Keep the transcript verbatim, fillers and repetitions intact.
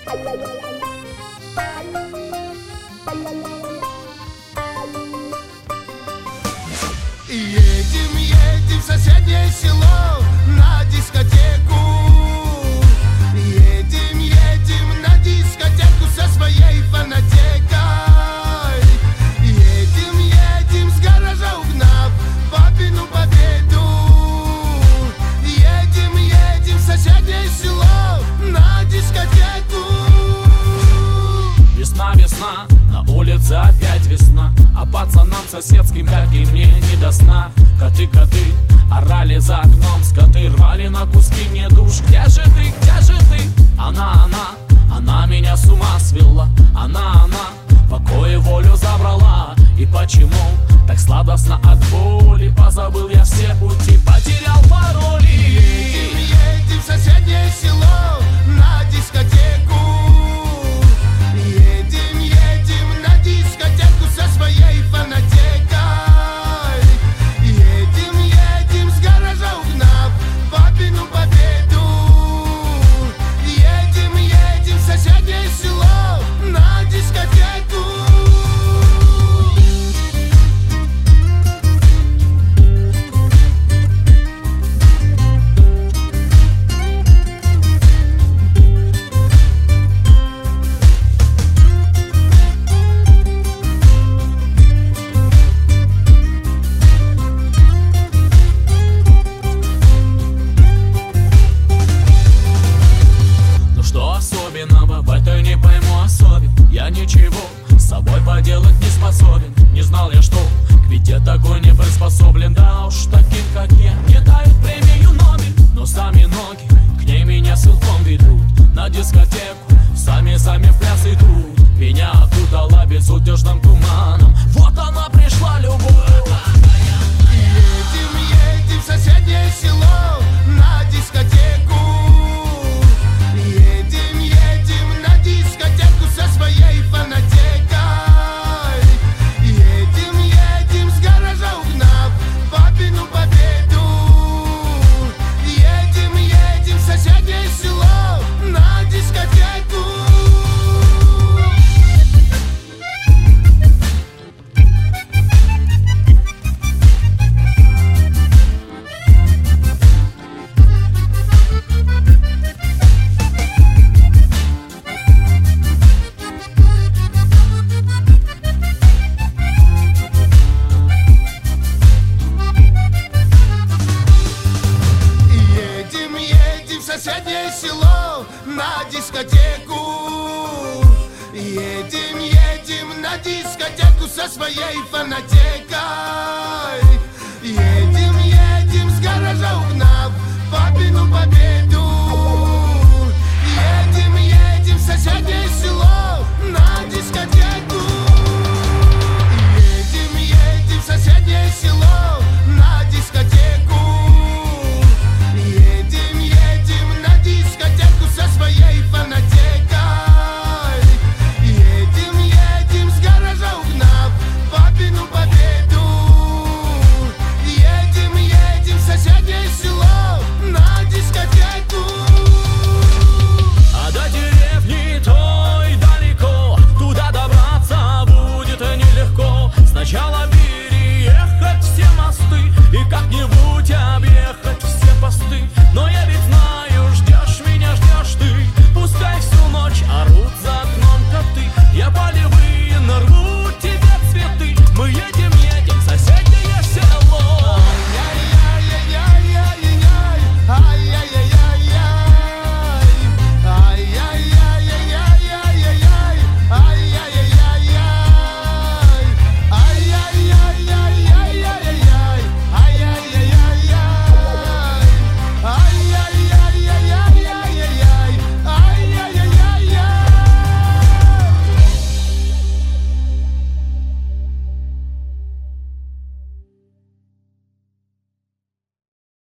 Едем, едем в соседнее село на дискотеку. Едем, едем на дискотеку со своей фанатекой. Едем, едем с гаража угнав папину победу. Едем, едем в соседнее село на дискотеку. Весна, весна, на улице опять весна, а пацанам соседским, как и мне, не до сна. Коты, коты, орали за окном, скоты рвали на куски мне душ. Где же ты, где же ты? Она, она, она меня с ума свела. Она, она, покой и волю забрала. И почему так сладостно от боли? Позабыл я все пути, потерял пароли. Едем, едем в соседнее село на дискотеку. Едем, едем на дискотеку со своей фанатекой. Едем, едем с гаража угнав папину победу. Едем, едем в соседнее село на дискотеку. Ну что особенного в этой, не пойму особен. Я ничего с собой поделать не способен. Не знал я, что к беде такой не приспособлен. Да уж таким, как я, не дают премию Нобель. Но сами ноги к ней меня силком ведут. На дискотеку сами-сами в пляс идут. Меня окутала безудержным туманом. Вот она пришла, любовь. Едем, едем в соседнее село на дискотеку. Едем, едем на дискотеку со своей фанатекой. Едем, едем с гаража угнав папину победу. Едем, едем в соседнее село на дискотеку. Едем, едем в соседнее село на дискотеку. Едем, едем на дискотеку со своей фанатекой. Едем, едем с гаража угнав папину победу.